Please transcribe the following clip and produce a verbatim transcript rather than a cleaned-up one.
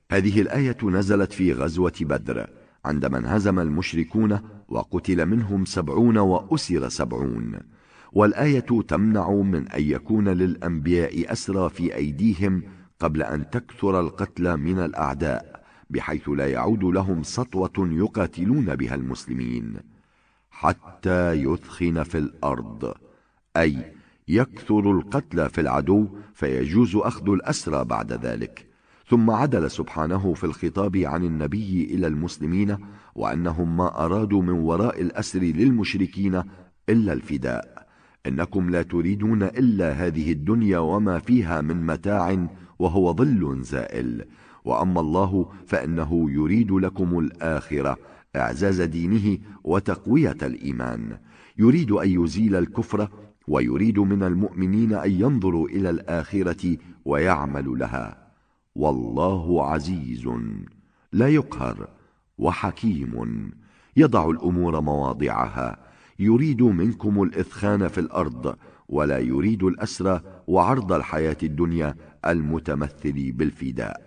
هذه الآية نزلت في غزوة بدر عندما انهزم المشركون وقتل منهم سبعون وأسر سبعون، والآية تمنع من أن يكون للأنبياء أسرى في أيديهم قبل أن تكثر القتل من الأعداء، بحيث لا يعود لهم سطوة يقاتلون بها المسلمين حتى يثخن في الأرض، أي يكثر القتل في العدو فيجوز أخذ الأسرى بعد ذلك. ثم عدل سبحانه في الخطاب عن النبي إلى المسلمين، وأنهم ما أرادوا من وراء الأسر للمشركين إلا الفداء. إنكم لا تريدون إلا هذه الدنيا وما فيها من متاع وهو ظل زائل، وأما الله فإنه يريد لكم الآخرة، إعزاز دينه وتقوية الإيمان. يريد أن يزيل الكفر، ويريد من المؤمنين أن ينظروا إلى الآخرة ويعملوا لها. والله عزيز لا يقهر، وحكيم يضع الأمور مواضعها، يريد منكم الإثخان في الأرض، ولا يريد الأسر وعرض الحياة الدنيا المتمثل بالفداء.